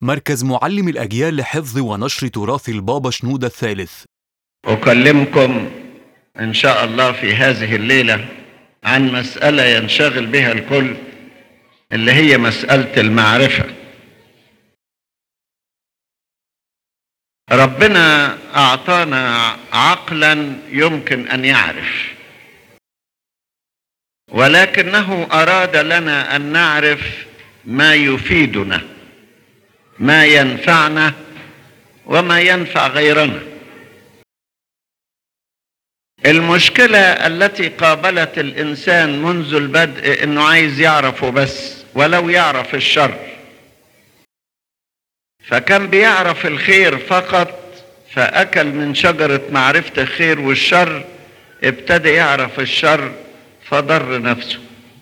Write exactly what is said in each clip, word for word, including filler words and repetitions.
مركز معلم الأجيال لحفظ ونشر تراث البابا شنودة الثالث. أكلمكم إن شاء الله في هذه الليلة عن مسألة ينشغل بها الكل، اللي هي مسألة المعرفة. ربنا أعطانا عقلا يمكن أن يعرف، ولكنه أراد لنا أن نعرف ما يفيدنا، ما ينفعنا وما ينفع غيرنا. المشكلة التي قابلت الإنسان منذ البدء إنه عايز يعرفه بس، ولو يعرف الشر، فكان بيعرف الخير فقط، فأكل من شجرة معرفة الخير والشر، ابتدى يعرف الشر فضر نفسه.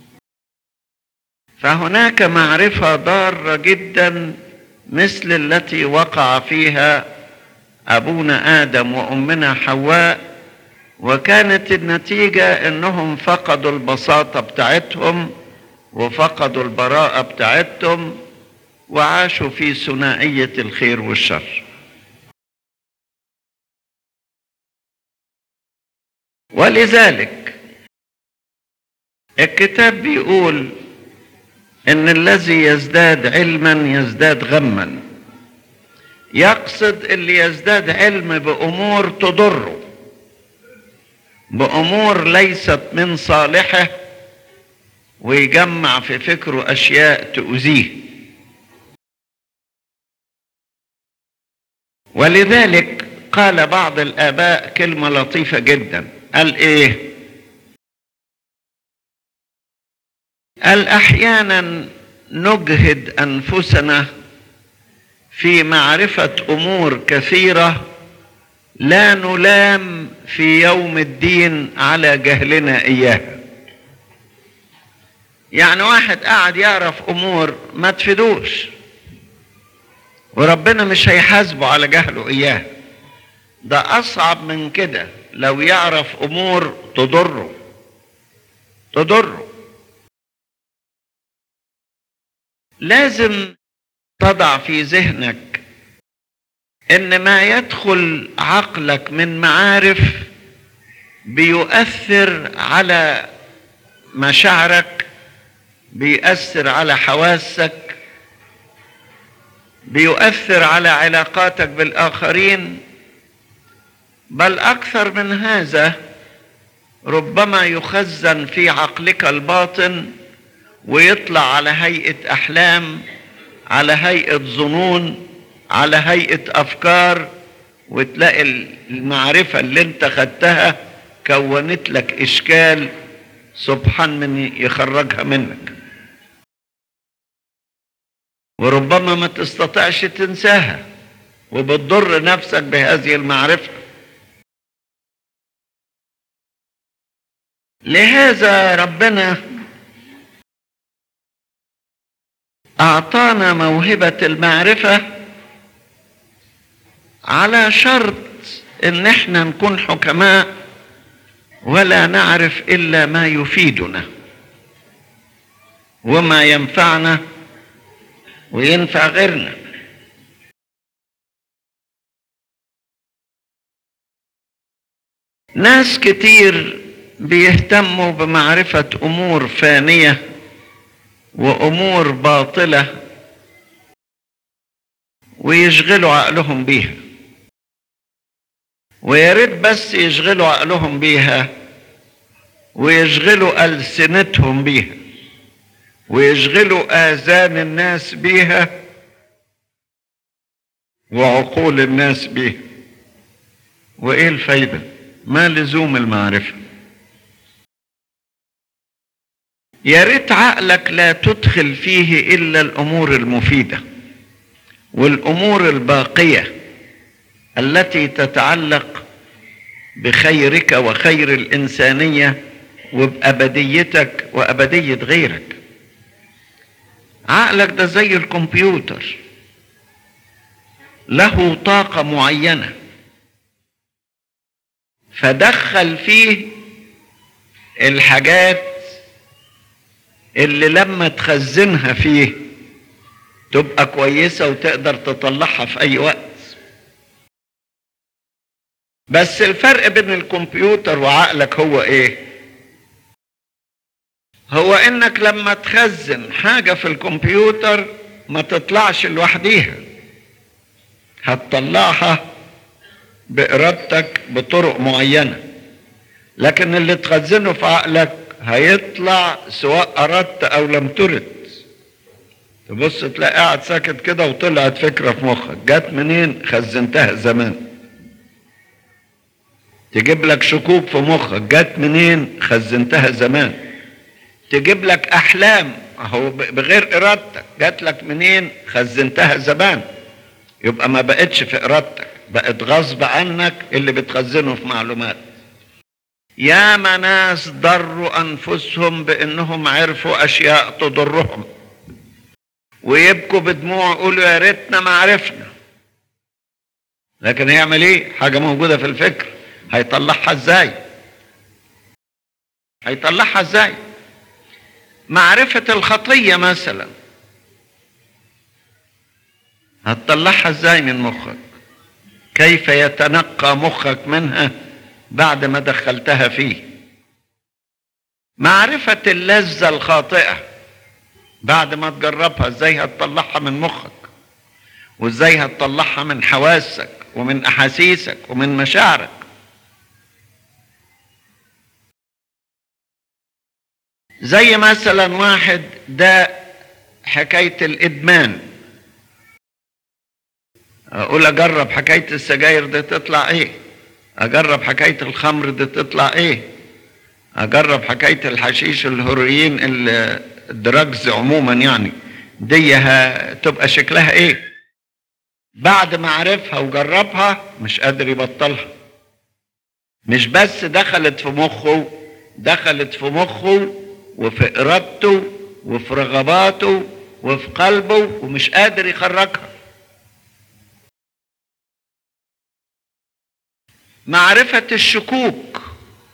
فهناك معرفة ضارة جدا مثل التي وقع فيها أبونا آدم وأمنا حواء، وكانت النتيجة إنهم فقدوا البساطة بتاعتهم وفقدوا البراءة بتاعتهم وعاشوا في ثنائية الخير والشر. ولذلك الكتاب بيقول إن الذي يزداد علما يزداد غما، يقصد اللي يزداد علم بأمور تضره، بأمور ليست من صالحه، ويجمع في فكره أشياء تؤذيه. ولذلك قال بعض الآباء كلمة لطيفة جدا، قال إيه؟ قال أحيانا نجهد أنفسنا في معرفة أمور كثيرة لا نلام في يوم الدين على جهلنا إياها. يعني واحد قاعد يعرف أمور ما تفيدوش، وربنا مش هيحاسبه على جهله إياها. ده أصعب من كده لو يعرف أمور تضره تضره لازم تضع في ذهنك إن ما يدخل عقلك من معارف بيؤثر على مشاعرك، بيؤثر على حواسك، بيؤثر على علاقاتك بالآخرين، بل أكثر من هذا ربما يخزن في عقلك الباطن ويطلع على هيئة أحلام، على هيئة ظنون، على هيئة أفكار، وتلاقي المعرفة اللي انت خدتها كونت لك إشكال سبحان من يخرجها منك، وربما ما تستطيعش تنساها، وبتضر نفسك بهذه المعرفة. لهذا ربنا أعطانا موهبة المعرفة على شرط إن احنا نكون حكماء ولا نعرف إلا ما يفيدنا وما ينفعنا وينفع غيرنا. ناس كتير بيهتموا بمعرفة أمور فانية وأمور باطلة ويشغلوا عقلهم بيها، وياريت بس يشغلوا عقلهم بيها ويشغلوا ألسنتهم بيها ويشغلوا آذان الناس بيها وعقول الناس بيها. وإيه الفايدة؟ ما لزوم المعرفة؟ يا ريت عقلك لا تدخل فيه إلا الأمور المفيدة والأمور الباقية التي تتعلق بخيرك وخير الإنسانية وبأبديتك وأبدية غيرك. عقلك ده زي الكمبيوتر، له طاقة معينة، فدخل فيه الحاجات اللي لما تخزنها فيه تبقى كويسة وتقدر تطلعها في أي وقت. بس الفرق بين الكمبيوتر وعقلك هو إيه؟ هو إنك لما تخزن حاجة في الكمبيوتر ما تطلعش لوحديها، هتطلعها بإرادتك بطرق معينة، لكن اللي تخزنه في عقلك هيطلع سواء أردت أو لم ترد. تبص تلاقي قاعد ساكت كده وطلعت فكرة في مخك، جات منين؟ خزنتها زمان. تجيب لك شكوك في مخك، جات منين؟ خزنتها زمان. تجيب لك أحلام أهو بغير إرادتك، جات لك منين؟ خزنتها زمان. يبقى ما بقتش في إرادتك، بقت غصب عنك اللي بتخزنه في معلومات. ياما ناس ضروا أنفسهم بأنهم عرفوا أشياء تضرهم، ويبكوا بدموع يقولوا يا ريتنا ما عرفنا. لكن هيعمل ايه؟ حاجة موجودة في الفكر، هيطلعها ازاي؟ هيطلعها ازاي؟ معرفة الخطية مثلا هتطلعها ازاي من مخك؟ كيف يتنقى مخك منها بعد ما دخلتها فيه؟ معرفة اللذة الخاطئة بعد ما تجربها ازاي هتطلعها من مخك؟ وازاي هتطلعها من حواسك ومن احاسيسك ومن مشاعرك؟ زي مثلا واحد ده حكاية الادمان، اقول اجرب حكاية السجاير دي تطلع ايه، اجرب حكاية الخمر دي تطلع ايه، اجرب حكاية الحشيش الهروين الدراجز عموما يعني دي هتبقى شكلها ايه. بعد ما عرفها وجربها مش قادر يبطلها. مش بس دخلت في مخه، دخلت في مخه وفي ارادته وفي رغباته وفي قلبه ومش قادر يخرجها. معرفة الشكوك،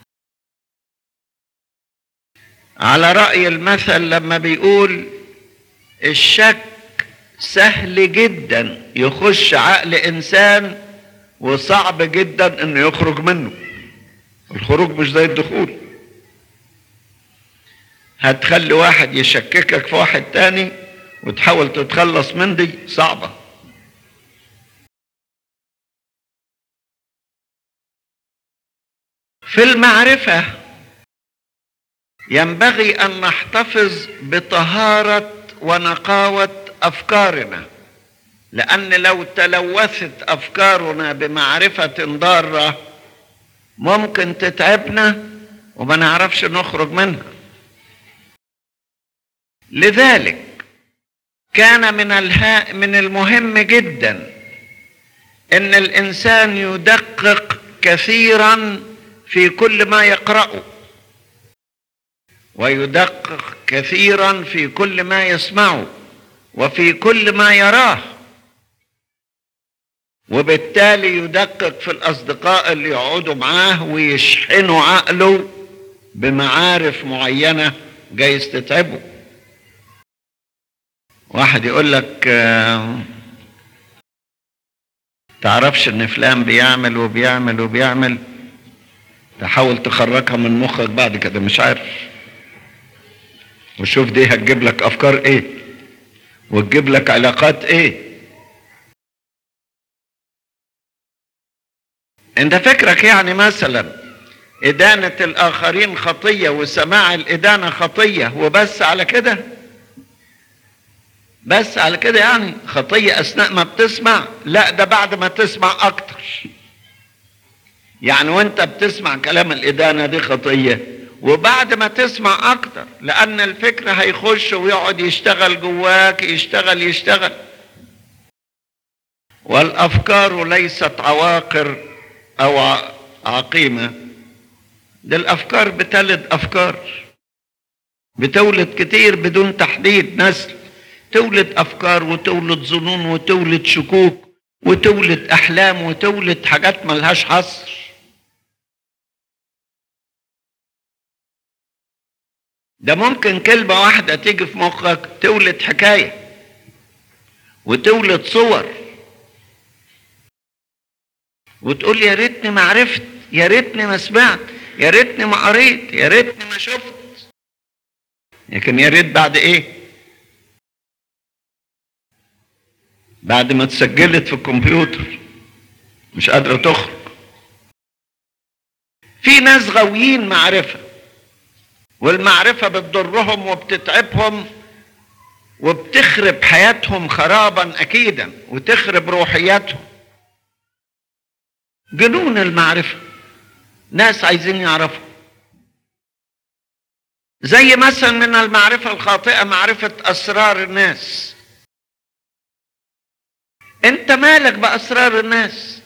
على رأي المثل لما بيقول الشك سهل جدا يخش عقل انسان وصعب جدا انه يخرج منه. الخروج مش زي الدخول. هتخلي واحد يشككك في واحد تاني وتحاول تتخلص من دي صعبة. في المعرفة ينبغي أن نحتفظ بطهارة ونقاوة أفكارنا، لأن لو تلوثت أفكارنا بمعرفة ضارة ممكن تتعبنا وما نعرفش نخرج منها. لذلك كان من الها من المهم جدا أن الإنسان يدقق كثيرا في كل ما يقرأه، ويدقق كثيرا في كل ما يسمعه وفي كل ما يراه، وبالتالي يدقق في الأصدقاء اللي يقعدوا معاه ويشحنوا عقله بمعارف معينة جايز تتعبه. واحد يقول لك آه تعرفش ان فلان بيعمل وبيعمل وبيعمل، تحاول تخرجها من مخك بعد كده مش عارف، وشوف دي هتجيب لك افكار ايه وتجيب لك علاقات ايه. انت فكرك يعني مثلا ادانة الاخرين خطية وسماع الادانة خطية وبس على كده؟ بس على كده يعني خطية اثناء ما بتسمع؟ لا، ده بعد ما تسمع اكتر. يعني وانت بتسمع كلام الادانة دي خطية، وبعد ما تسمع اكتر، لان الفكر هيخش ويقعد يشتغل جواك، يشتغل يشتغل. والافكار ليست عواقر او عقيمة، ده الافكار بتلد افكار، بتولد كتير بدون تحديد نسل، تولد افكار وتولد ظنون وتولد شكوك وتولد احلام وتولد حاجات ملهاش حصر. ده ممكن كلمة واحدة تيجي في مخك تولد حكاية. وتولد صور وتقول يا ريتني ما عرفت، يا ريتني ما سمعت، يا ريتني ما قريت، يا ريتني ما شفت. لكن يا ريت بعد ايه؟ بعد ما اتسجلت في الكمبيوتر مش قادرة تخرج. في ناس غاويين معرفة، والمعرفة بتضرهم وبتتعبهم وبتخرب حياتهم خرابا أكيدا، وتخرب روحياتهم. جنون المعرفة، ناس عايزين يعرفوا. زي مثلا من المعرفة الخاطئة معرفة أسرار الناس. انت مالك بأسرار الناس؟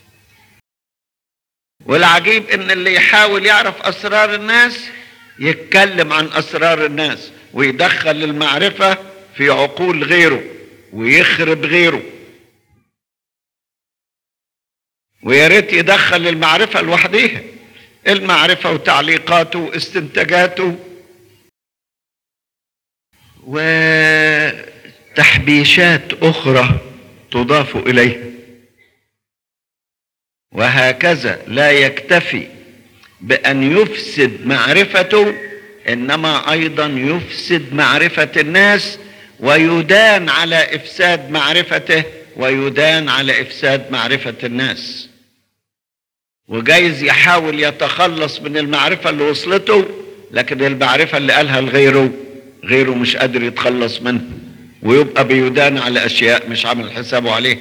والعجيب ان اللي يحاول يعرف أسرار الناس يتكلم عن أسرار الناس ويدخل المعرفة في عقول غيره ويخرب غيره. ويا ريت يدخل المعرفة لوحديها، المعرفة وتعليقاته واستنتاجاته وتحبيشات أخرى تضاف إليها. وهكذا لا يكتفي بأن يفسد معرفته، إنما أيضا يفسد معرفة الناس، ويدان على إفساد معرفته ويدان على إفساد معرفة الناس. وجايز يحاول يتخلص من المعرفة اللي وصلته، لكن المعرفة اللي قالها لغيره غيره مش قادر يتخلص منها، ويبقى بيدان على أشياء مش عامل حسابه عليه.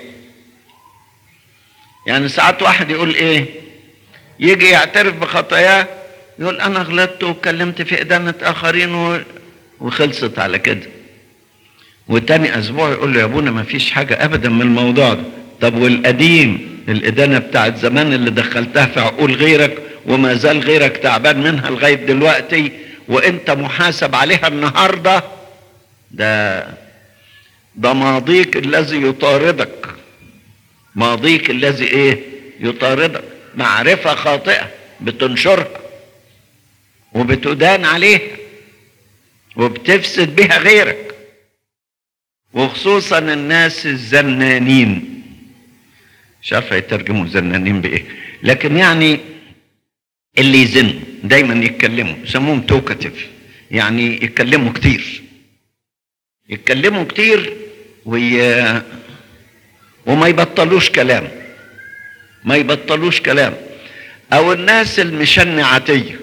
يعني ساعات واحد يقول إيه، يجي يعترف بخطاياه يقول أنا غلطت واتكلمت في إدانة آخرين وخلصت على كده. وتاني أسبوع يقول له يا أبونا ما فيش حاجة أبدا من الموضوع ده. طب والقديم، الإدانة بتاعت زمان اللي دخلتها في عقول غيرك وما زال غيرك تعبان منها لغاية دلوقتي وانت محاسب عليها النهاردة، ده ده ماضيك الذي يطاردك، ماضيك الذي ايه يطاردك. معرفة خاطئة بتنشرها وبتدان عليها وبتفسد بها غيرك، وخصوصا الناس الزنانين. مش عارف يترجموا زنانين بايه، لكن يعني اللي يزن دايما يتكلموا، يسموهم توكاتيف، يعني يتكلموا كتير يتكلموا كتير وي... وما يبطلوش كلام ما يبطلوش كلام. او الناس المشنعاتية،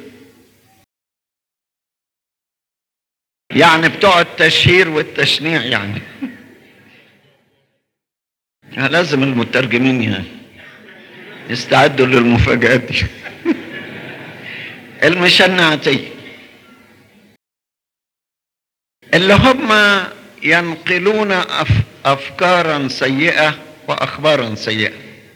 يعني بتوع التشهير والتشنيع، يعني لازم المترجمين يعني يستعدوا للمفاجآت دي. المشنعاتية اللي هم ينقلون أف... أفكارا سيئة وأخبارا سيئة،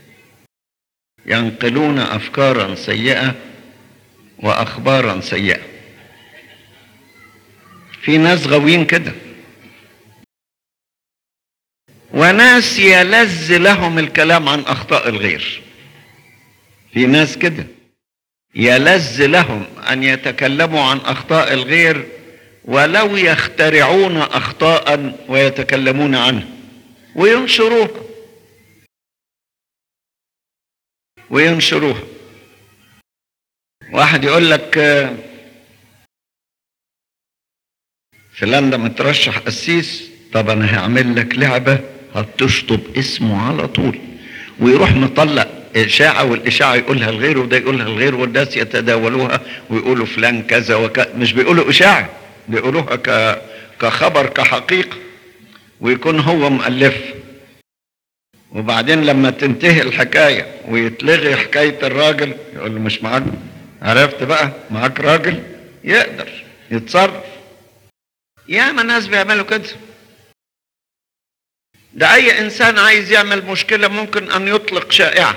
ينقلون أفكارا سيئة وأخبارا سيئة. في ناس غاويين كده، وناس يلذ لهم الكلام عن أخطاء الغير. في ناس كده يلذ لهم أن يتكلموا عن أخطاء الغير، ولو يخترعون أخطاء ويتكلمون عنها وينشروها وينشروها. واحد يقول لك فلان ده مترشح قسيس، طب أنا هعمل لك لعبة هتشطب اسمه على طول، ويروح مطلع إشاعة، والإشاعة يقولها لغيره وده يقولها لغيره والناس يتداولوها ويقولوا فلان كذا وكذا. مش بيقولوا إشاعة، بيقولوها ك... كخبر كحقيقة، ويكون هو مؤلف. وبعدين لما تنتهي الحكاية ويتلغي حكاية الراجل يقول له مش معاك، عرفت بقى معاك راجل يقدر يتصرف. ياما ناس بيعملوا كده. ده أي إنسان عايز يعمل مشكلة ممكن أن يطلق شائعة.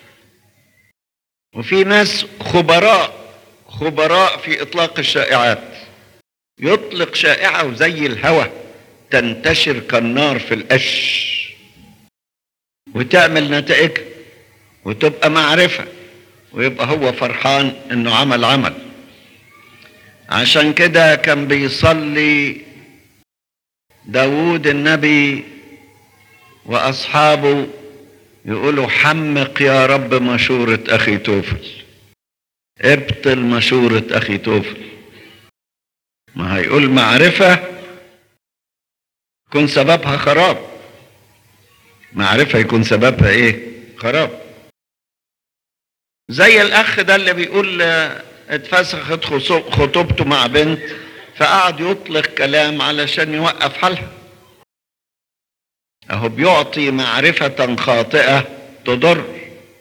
وفي ناس خبراء خبراء في إطلاق الشائعات، يطلق شائعة وزي الهوى تنتشر كالنار في القش وتعمل نتائج وتبقى معرفة، ويبقى هو فرحان إنه عمل عمل. عشان كده كان بيصلي داود النبي وأصحابه يقولوا حمق يا رب مشورة أخي توفل، ابطل مشورة أخي توفل. ما هيقول معرفة يكون سببها خراب، معرفة يكون سببها ايه؟ خراب. زي الأخ ده اللي بيقول اتفسخت خطوبته مع بنت فقعد يطلق كلام علشان يوقف حالها. اهو بيعطي معرفة خاطئة تضر.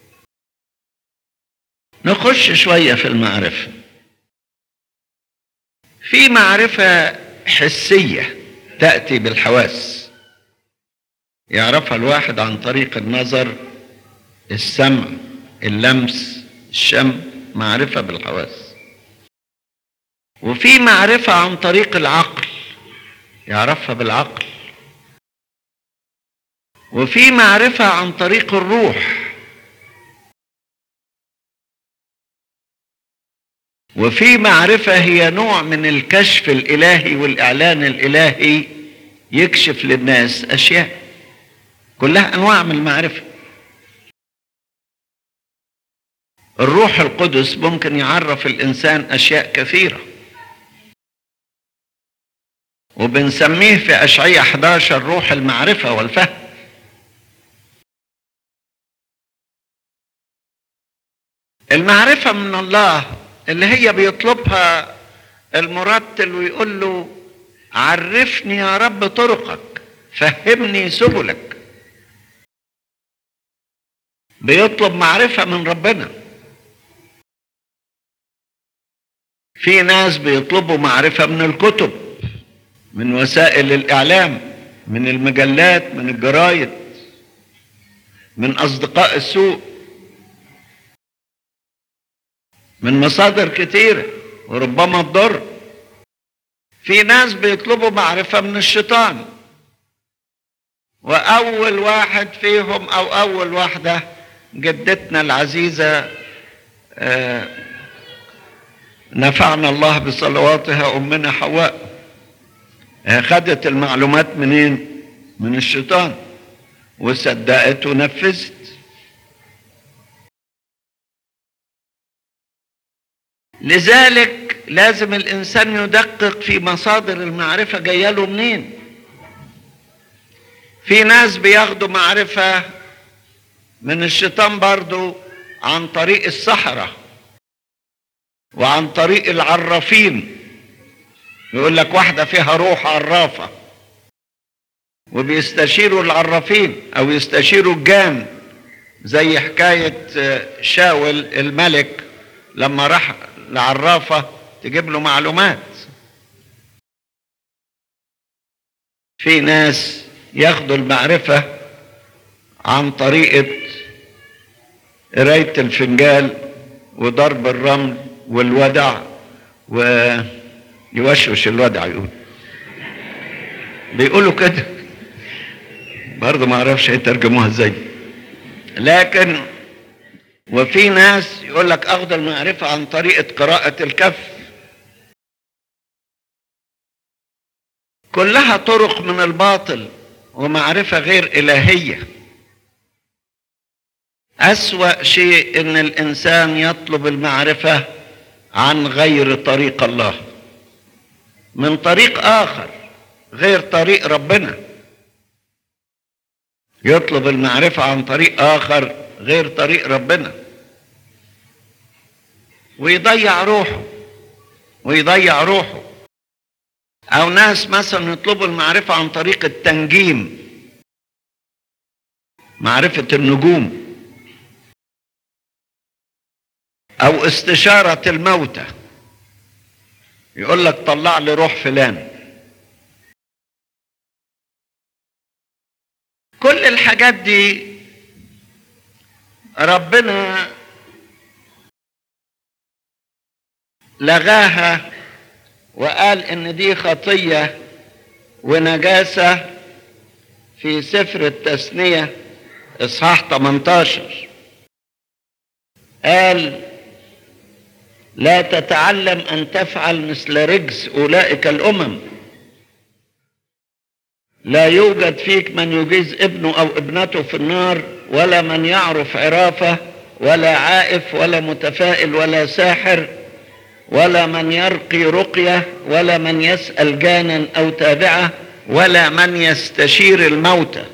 نخش شوية في المعرفة. في معرفة حسية تأتي بالحواس، يعرفها الواحد عن طريق النظر، السمع، اللمس، الشم، معرفة بالحواس. وفي معرفة عن طريق العقل، يعرفها بالعقل. وفي معرفة عن طريق الروح. وفي معرفة هي نوع من الكشف الإلهي والإعلان الإلهي، يكشف للناس أشياء، كلها أنواع من المعرفة. الروح القدس ممكن يعرف الإنسان أشياء كثيرة، وبنسميه في أشعياء أحد عشر روح المعرفة والفهم. المعرفة من الله اللي هي بيطلبها المرتل ويقول له عرفني يا رب طرقك، فهمني سبلك. بيطلب معرفة من ربنا. في ناس بيطلبوا معرفة من الكتب، من وسائل الإعلام، من المجلات، من الجرايد، من أصدقاء السوء، من مصادر كتيرة وربما تضر. في ناس بيطلبوا معرفة من الشيطان، وأول واحد فيهم أو أول واحدة جدتنا العزيزة آه نفعنا الله بصلواتها أمنا حواء، خدت المعلومات منين؟ من الشيطان، وصدقت ونفذت. لذلك لازم الإنسان يدقق في مصادر المعرفة جايه له منين. في ناس بياخدوا معرفة من الشيطان برضو عن طريق السحرة وعن طريق العرافين. يقول لك واحدة فيها روح عرافة، وبيستشيروا العرافين أو يستشيروا الجان، زي حكاية شاول الملك لما راح لعرافة تجيب له معلومات. في ناس ياخدوا المعرفة عن طريقة قراية الفنجال وضرب الرمل والودع، ويوشوش الودع يقول بيقولوا كده، برضه ما اعرفش يترجموها ازاي. لكن وفي ناس يقول لك اخذ المعرفة عن طريقة قراءة الكف. كلها طرق من الباطل ومعرفة غير إلهية. أسوأ شيء إن الإنسان يطلب المعرفة عن غير طريق الله، من طريق آخر غير طريق ربنا. يطلب المعرفة عن طريق آخر غير طريق ربنا، ويضيع روحه ويضيع روحه. أو ناس مثلا يطلبوا المعرفة عن طريق التنجيم، معرفة النجوم، أو استشارة الموتى. يقول لك طلع لي روح فلان. كل الحاجات دي ربنا لغاها وقال ان دي خطية ونجاسة في سفر التثنية اصحاح ثمانية عشر. قال لا تتعلم ان تفعل مثل رجس اولئك الامم. لا يوجد فيك من يجيز ابنه أو ابنته في النار، ولا من يعرف عرافة، ولا عائف، ولا متفائل، ولا ساحر، ولا من يرقي رقية، ولا من يسأل جانا أو تابعة، ولا من يستشير الموتى،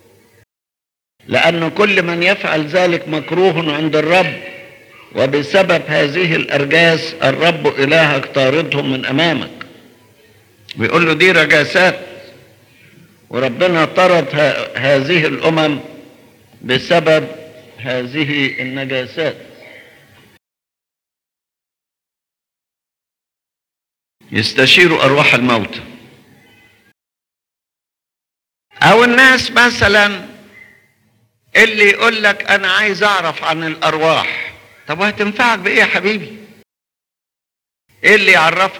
لأن كل من يفعل ذلك مكروه عند الرب، وبسبب هذه الأرجاس الرب إلهك طاردهم من أمامك. بيقول له دي رجاسات، وربنا طرد هذه الأمم بسبب هذه النجاسات. يستشيروا أرواح الموتى، أو الناس مثلا اللي يقول لك أنا عايز أعرف عن الأرواح. طب وهتنفعك بإيه يا حبيبي؟ إيه اللي يعرفك؟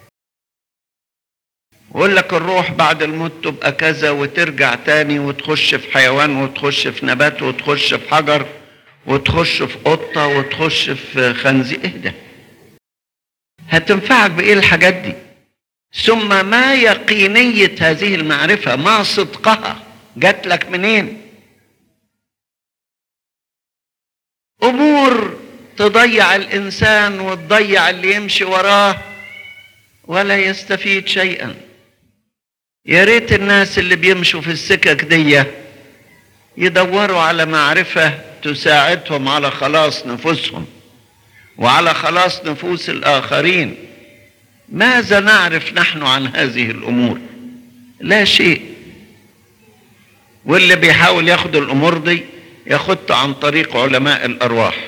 يقول لك الروح بعد الموت تبقى كذا، وترجع تاني وتخش في حيوان، وتخش في نبات، وتخش في حجر، وتخش في قطة، وتخش في خنزير. إيه ده؟ هتنفعك بإيه الحاجات دي؟ ثم ما يقينية هذه المعرفة؟ ما صدقها؟ جات لك منين؟ أمور تضيع الإنسان وتضيع اللي يمشي وراه ولا يستفيد شيئا. يا ريت الناس اللي بيمشوا في السكك دي يدوروا على معرفة تساعدهم على خلاص نفوسهم وعلى خلاص نفوس الآخرين. ماذا نعرف نحن عن هذه الأمور؟ لا شيء. واللي بيحاول ياخد الأمور دي ياخدها عن طريق علماء الأرواح.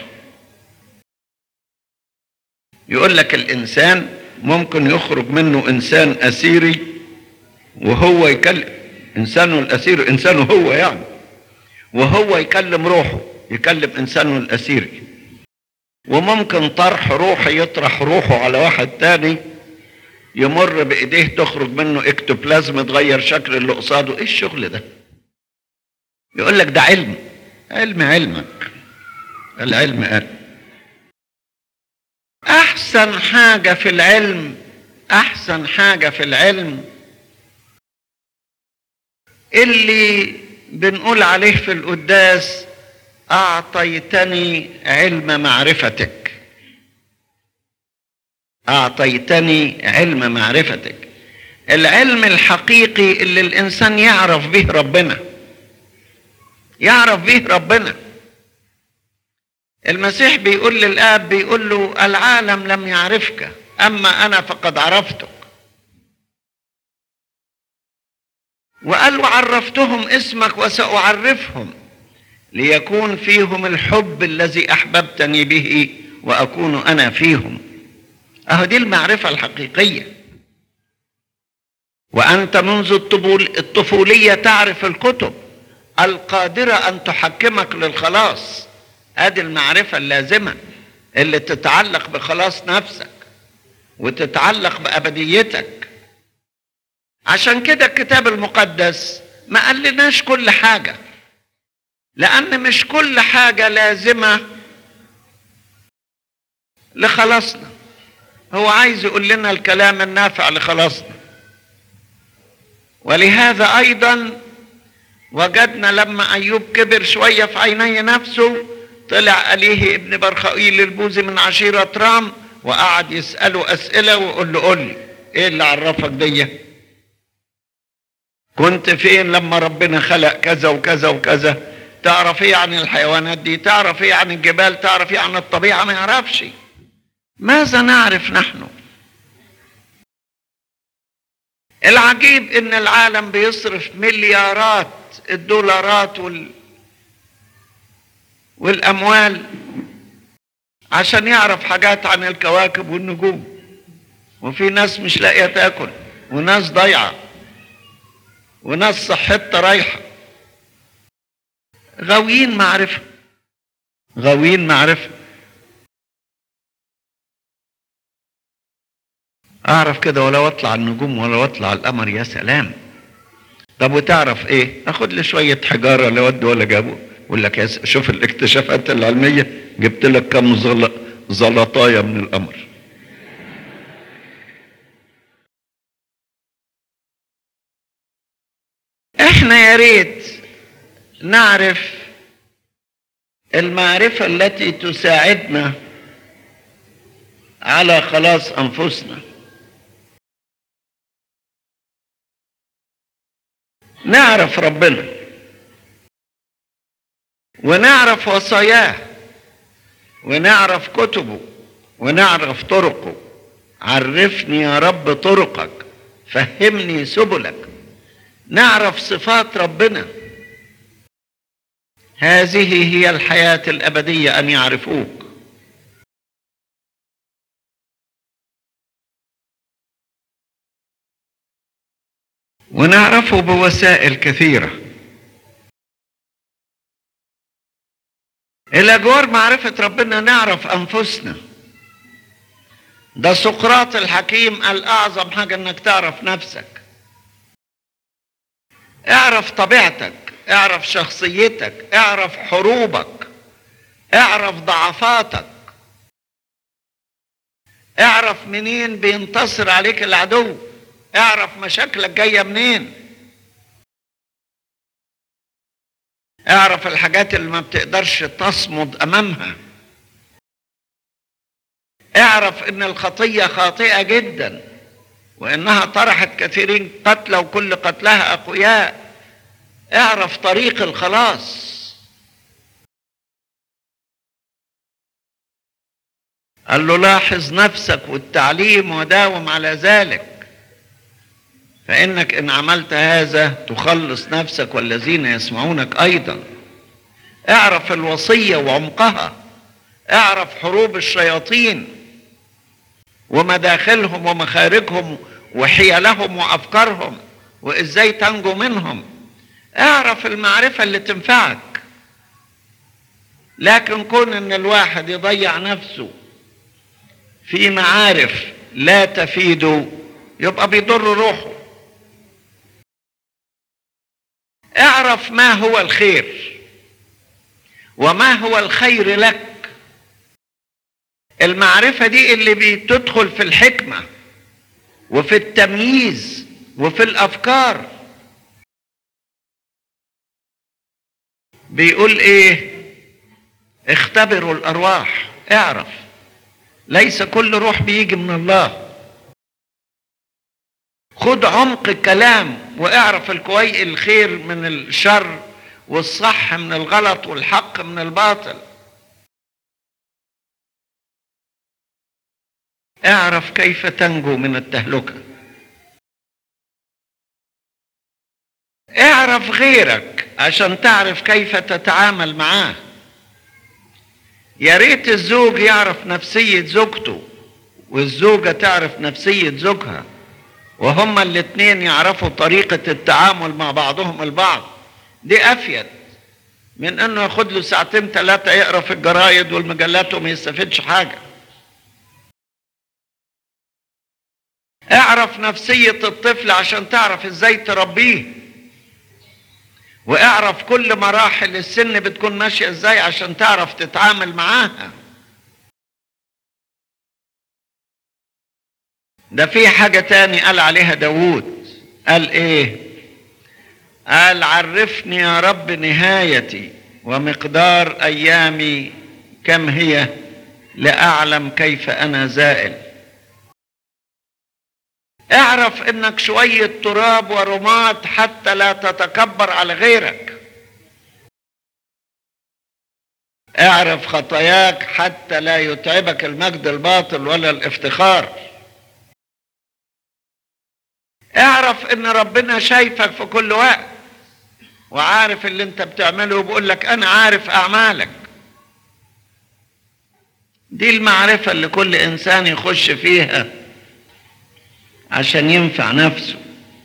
يقول لك الإنسان ممكن يخرج منه إنسان أسيري وهو يكلم إنسانه الأسيري، إنسانه هو يعني، وهو يكلم روحه، يكلم إنسانه الأسيري. وممكن طرح روحي يطرح روحه على واحد تاني، يمر بإيديه تخرج منه اكتوبلازم تغير شكل اللي قصاده. إيه الشغل ده؟ يقول لك ده علم. علم علمك، العلم قال أحسن حاجة في العلم، أحسن حاجة في العلم اللي بنقول عليه في القداس أعطيتني علم معرفتك. أعطيتني علم معرفتك، العلم الحقيقي اللي الإنسان يعرف به ربنا، يعرف به ربنا. المسيح بيقول للآب، بيقول له العالم لم يعرفك أما أنا فقد عرفتك. وقال له عرفتهم اسمك وسأعرفهم ليكون فيهم الحب الذي أحببتني به وأكون أنا فيهم. أهو دي المعرفة الحقيقية. وأنت منذ الطفولية تعرف الكتب القادرة أن تحكمك للخلاص. هذه المعرفة اللازمة اللي تتعلق بخلاص نفسك وتتعلق بأبديتك. عشان كده الكتاب المقدس ما قال لناش كل حاجة، لأن مش كل حاجة لازمة لخلاصنا. هو عايز يقول لنا الكلام النافع لخلاصنا. ولهذا أيضا وجدنا لما أيوب كبر شوية في عيني نفسه، طلع أليه ابن برخائيل البوذي من عشيرة رام وقعد يسأله أسئلة ويقول له قول لي إيه اللي عرفك دي؟ كنت فين لما ربنا خلق كذا وكذا وكذا؟ تعرف ايه عن الحيوانات دي؟ تعرف ايه عن الجبال؟ تعرف ايه عن الطبيعة؟ ما يعرفش. ماذا نعرف نحن؟ العجيب ان العالم بيصرف مليارات الدولارات وال... والاموال عشان يعرف حاجات عن الكواكب والنجوم، وفي ناس مش لاقيه تاكل، وناس ضايعه، وناس صحتها رايحه. غاويين معرفه، غاويين معرفه. اعرف كده ولو اطلع النجوم ولو اطلع القمر يا سلام. طب وتعرف ايه؟ اخد لي شويه حجاره لا ود ولا جابوا، يقول لك يا شوف الاكتشافات العلميه، جبت لك كم زلطايه من القمر. احنا يا ريت نعرف المعرفة التي تساعدنا على خلاص أنفسنا. نعرف ربنا ونعرف وصاياه ونعرف كتبه ونعرف طرقه. عرفني يا رب طرقك، فهمني سبلك. نعرف صفات ربنا. هذه هي الحياة الأبدية، أن يعرفوك. ونعرفه بوسائل كثيرة. إلى جوار معرفة ربنا نعرف أنفسنا. ده سقراط الحكيم قال أعظم حاجة إنك تعرف نفسك. اعرف طبيعتك، اعرف شخصيتك، اعرف حروبك، اعرف ضعفاتك، اعرف منين بينتصر عليك العدو، اعرف مشاكلك جاية منين، اعرف الحاجات اللي ما بتقدرش تصمد امامها، اعرف ان الخطية خاطئة جدا وانها طرحت كثيرين قتلى وكل قتلها اقوياء. اعرف طريق الخلاص. قال له لاحظ نفسك والتعليم وداوم على ذلك، فإنك إن عملت هذا تخلص نفسك والذين يسمعونك أيضا. اعرف الوصية وعمقها، اعرف حروب الشياطين ومداخلهم ومخارجهم وحيلهم وأفكارهم وإزاي تنجو منهم. اعرف المعرفة اللي تنفعك. لكن كون إن الواحد يضيع نفسه في معارف لا تفيده يبقى بيضر روحه. اعرف ما هو الخير وما هو الخير لك. المعرفة دي اللي بتدخل في الحكمة وفي التمييز وفي الأفكار. بيقول ايه؟ اختبروا الأرواح. اعرف ليس كل روح بيجي من الله. خد عمق الكلام واعرف الكويس الخير من الشر والصح من الغلط والحق من الباطل. اعرف كيف تنجو من التهلكة. اعرف غيرك عشان تعرف كيف تتعامل معاه. يا ريت الزوج يعرف نفسية زوجته والزوجة تعرف نفسية زوجها، وهما الاثنين يعرفوا طريقة التعامل مع بعضهم البعض. دي أفيد من انه ياخد له ساعتين ثلاثة يقرأ في الجرايد والمجلات وما يستفيدش حاجة. اعرف نفسية الطفل عشان تعرف ازاي تربيه، واعرف كل مراحل السن بتكون ماشية ازاي عشان تعرف تتعامل معاها. ده في حاجة تاني قال عليها داود. قال ايه؟ قال عرفني يا رب نهايتي ومقدار ايامي كم هي لأعلم كيف انا زائل. اعرف انك شوية تراب ورماد حتى لا تتكبر على غيرك. اعرف خطاياك حتى لا يتعبك المجد الباطل ولا الافتخار. اعرف ان ربنا شايفك في كل وقت وعارف اللي انت بتعمله وبقول لك انا عارف اعمالك. دي المعرفة اللي كل انسان يخش فيها عشان ينفع نفسه.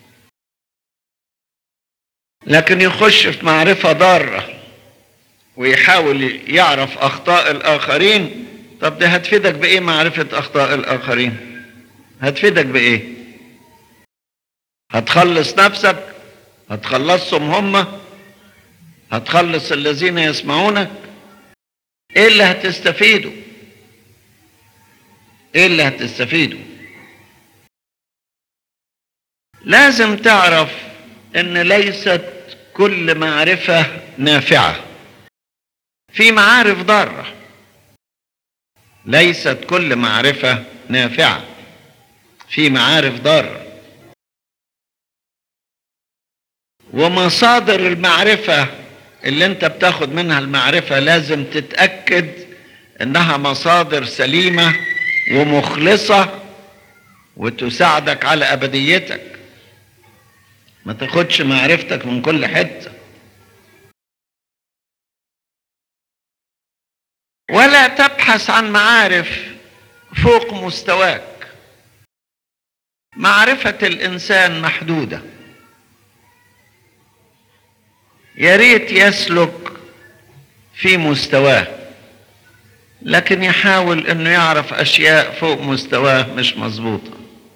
لكن يخش في معرفة ضارة ويحاول يعرف اخطاء الاخرين. طب ده هتفيدك بايه معرفة اخطاء الاخرين؟ هتفيدك بايه؟ هتخلص نفسك؟ هتخلصهم هم؟ هتخلص الذين يسمعونك؟ ايه اللي هتستفيدوا؟ ايه اللي هتستفيدوا؟ لازم تعرف ان ليست كل معرفة نافعة. في معارف ضارة، ليست كل معرفة نافعة، في معارف ضارة. ومصادر المعرفة اللي انت بتاخد منها المعرفة لازم تتأكد انها مصادر سليمة ومخلصة وتساعدك على أبديتك. ما تاخدش معرفتك من كل حتة، ولا تبحث عن معارف فوق مستواك. معرفة الإنسان محدودة، يا ريت يسلك في مستواه، لكن يحاول انه يعرف اشياء فوق مستواه مش مظبوطة،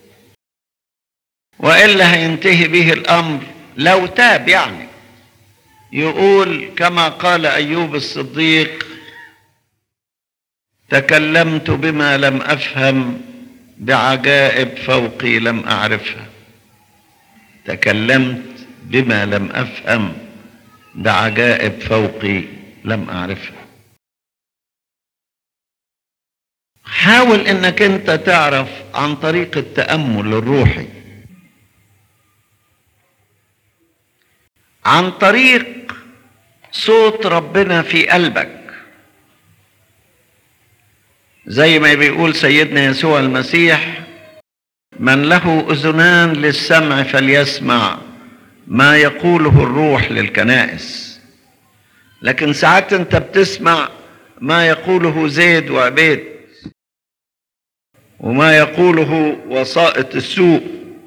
وإلا هينتهي به الأمر لو تاب. يعني يقول كما قال أيوب الصديق: تكلمت بما لم أفهم، بعجائب فوقي لم أعرفها. تكلمت بما لم أفهم، بعجائب فوقي لم أعرفها. حاول انك انت تعرف عن طريق التأمل الروحي، عن طريق صوت ربنا في قلبك، زي ما بيقول سيدنا يسوع المسيح: من له أذنان للسمع فليسمع ما يقوله الروح للكنائس. لكن ساعات انت بتسمع ما يقوله زيد وعبيد، وما يقوله وسائط السوء،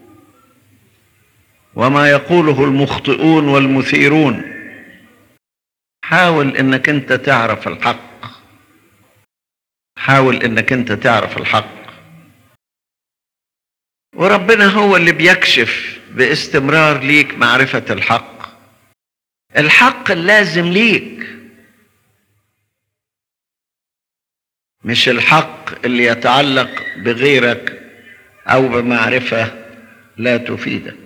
وما يقوله المخطئون والمثيرون. حاول انك انت تعرف الحق، حاول انك انت تعرف الحق، وربنا هو اللي بيكشف باستمرار ليك معرفة الحق، الحق اللازم ليك، مش الحق اللي يتعلق بغيرك او بمعرفة لا تفيدك.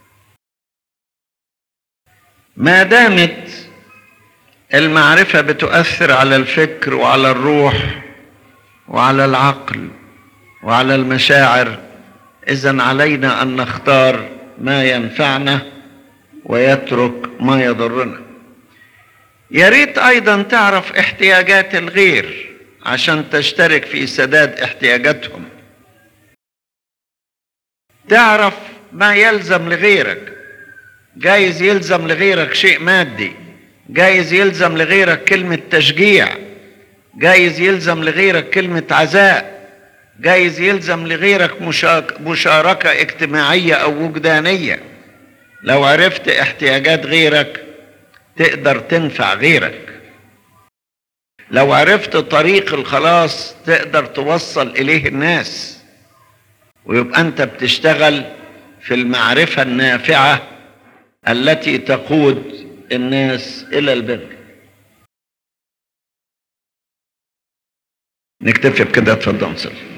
ما دامت المعرفة بتؤثر على الفكر وعلى الروح وعلى العقل وعلى المشاعر، إذن علينا أن نختار ما ينفعنا ويترك ما يضرنا. يا ريت أيضا تعرف احتياجات الغير عشان تشترك في سداد احتياجاتهم. تعرف ما يلزم لغيرك، جايز يلزم لغيرك شيء مادي، جايز يلزم لغيرك كلمة تشجيع، جايز يلزم لغيرك كلمة عزاء، جايز يلزم لغيرك مشاركة اجتماعية أو وجدانية. لو عرفت احتياجات غيرك تقدر تنفع غيرك، لو عرفت طريق الخلاص تقدر توصل إليه الناس، ويبقى أنت بتشتغل في المعرفة النافعة التي تقود الناس إلى البر. نكتفي بكده، اتفضل.